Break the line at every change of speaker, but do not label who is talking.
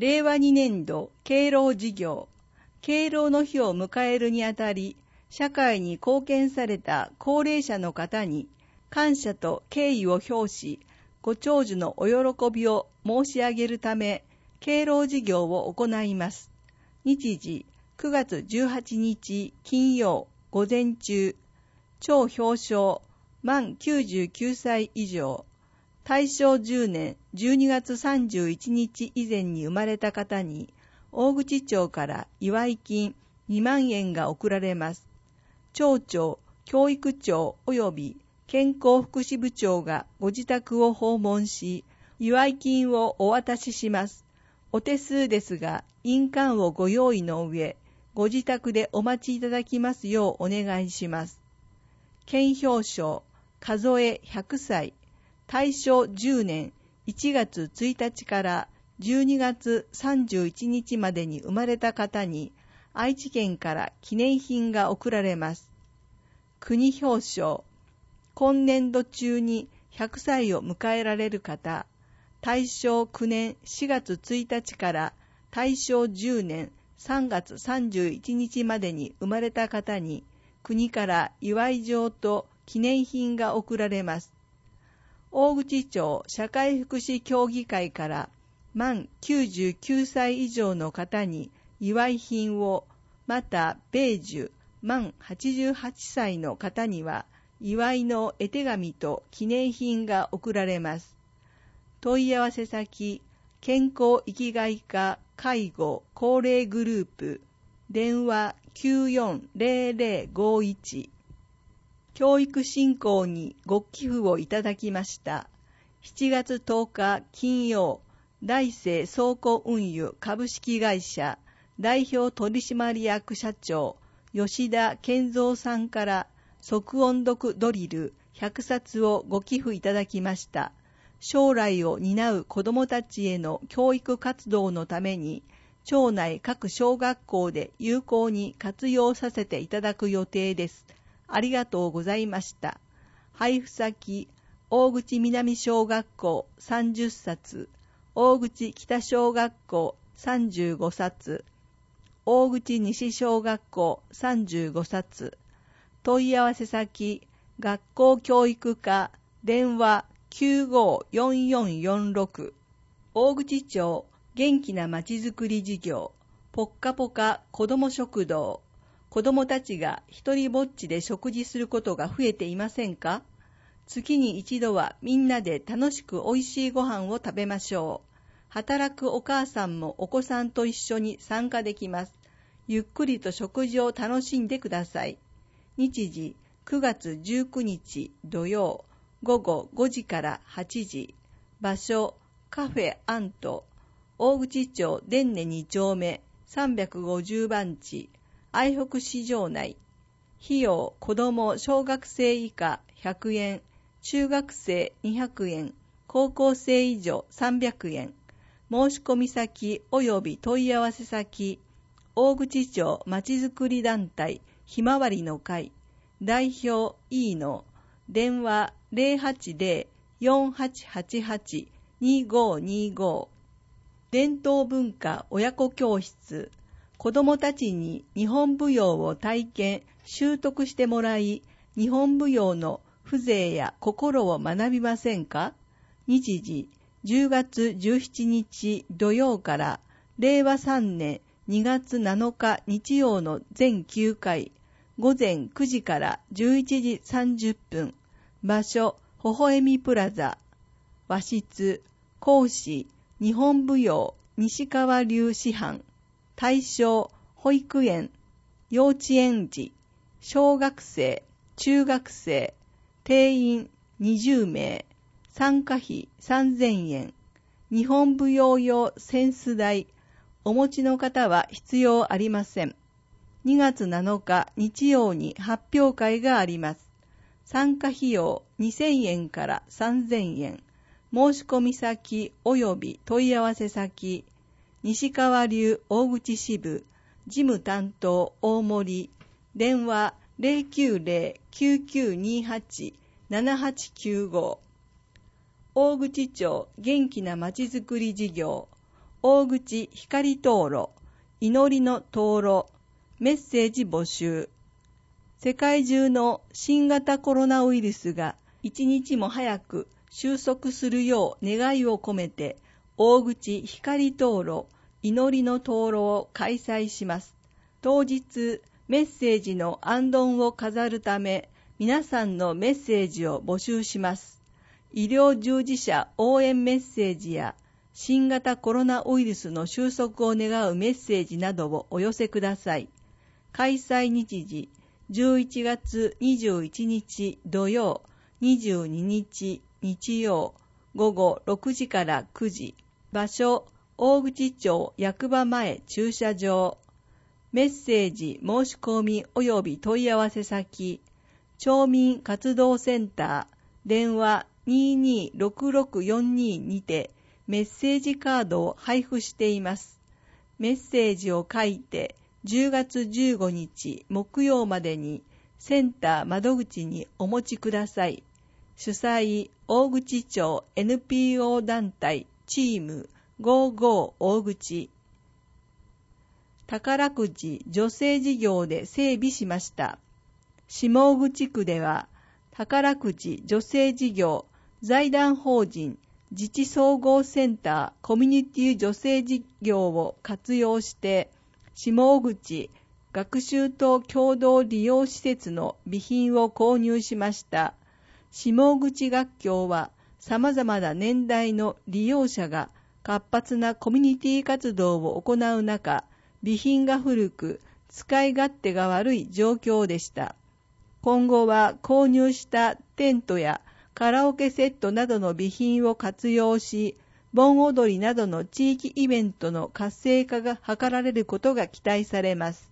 令和2年度敬老事業、敬老の日を迎えるにあたり、社会に貢献された高齢者の方に感謝と敬意を表し、ご長寿のお喜びを申し上げるため、敬老事業を行います。日時9月18日金曜午前中、超表彰満99歳以上、大正10年12月31日以前に生まれた方に、大口町から祝い金2万円が贈られます。町長、教育長及び健康福祉部長がご自宅を訪問し、祝い金をお渡しします。お手数ですが、印鑑をご用意の上、ご自宅でお待ちいただきますようお願いします。顕表彰、数え100歳、大正10年1月1日から12月31日までに生まれた方に、愛知県から記念品が贈られます。国表彰、今年度中に100歳を迎えられる方、大正9年4月1日から大正10年3月31日までに生まれた方に、国から祝い状と記念品が贈られます。大口町社会福祉協議会から満99歳以上の方に祝い品を、また米寿満88歳の方には祝いの絵手紙と記念品が贈られます。問い合わせ先、健康生きがい課介護高齢グループ、電話940051。教育振興にご寄付をいただきました。7月10日金曜、大成倉庫運輸株式会社代表取締役社長吉田健三さんから即音読ドリル100冊をご寄付いただきました。将来を担う子どもたちへの教育活動のために、町内各小学校で有効に活用させていただく予定です。ありがとうございました。配布先、大口南小学校30冊、大口北小学校35冊、大口西小学校35冊、問い合わせ先、学校教育課、電話954446。大口町元気なまちづくり事業、ぽっかぽか子ども食堂。子どもたちが一人ぼっちで食事することが増えていませんか？月に一度はみんなで楽しくおいしいご飯を食べましょう。働くお母さんもお子さんと一緒に参加できます。ゆっくりと食事を楽しんでください。日時9月19日土曜午後5時から8時。場所カフェアント、大口町伝根2丁目350番地、愛北市場内。費用子ども小学生以下100円、中学生200円、高校生以上300円。申し込み先及び問い合わせ先、大口町まちづくり団体ひまわりの会代表 E の電話080-4888-2525。伝統文化親子教室、子どもたちに日本舞踊を体験習得してもらい、日本舞踊の風情や心を学びませんか？日時10月17日土曜から令和3年2月7日日曜の全9回、午前9時から11時30分。場所、ほほえみプラザ。和室、講師、日本舞踊、西川流師範。対象、保育園、幼稚園児、小学生、中学生。定員20名。参加費3000円。日本舞踊用扇子台。お持ちの方は必要ありません。2月7日日曜に発表会があります。参加費用2000円から3000円。申し込み先及び問い合わせ先、西川流大口支部、事務担当大森、電話090-9928-7895。大口町元気なまちづくり事業、 大口光灯籠、祈りの灯籠、メッセージ募集。世界中の新型コロナウイルスが一日も早く収束するよう願いを込めて、大口光灯籠、祈りの灯籠を開催します。当日、メッセージの行灯を飾るため、皆さんのメッセージを募集します。医療従事者応援メッセージや、新型コロナウイルスの収束を願うメッセージなどをお寄せください。開催日時、11月21日土曜、22日日曜、午後6時から9時。場所、大口町役場前駐車場。メッセージ申し込み及び問い合わせ先、町民活動センター、電話226642にてメッセージカードを配布しています。メッセージを書いて10月15日木曜までにセンター窓口にお持ちください。主催、大口町 NPO 団体チーム55大口。宝くじ助成事業で整備しました。下口区では宝くじ助成事業財団法人自治総合センターコミュニティ助成事業を活用して下口学習と共同利用施設の備品を購入しました。下口学校は様々な年代の利用者が活発なコミュニティ活動を行う中、備品が古く、使い勝手が悪い状況でした。今後は購入したテントやカラオケセットなどの備品を活用し、盆踊りなどの地域イベントの活性化が図られることが期待されます。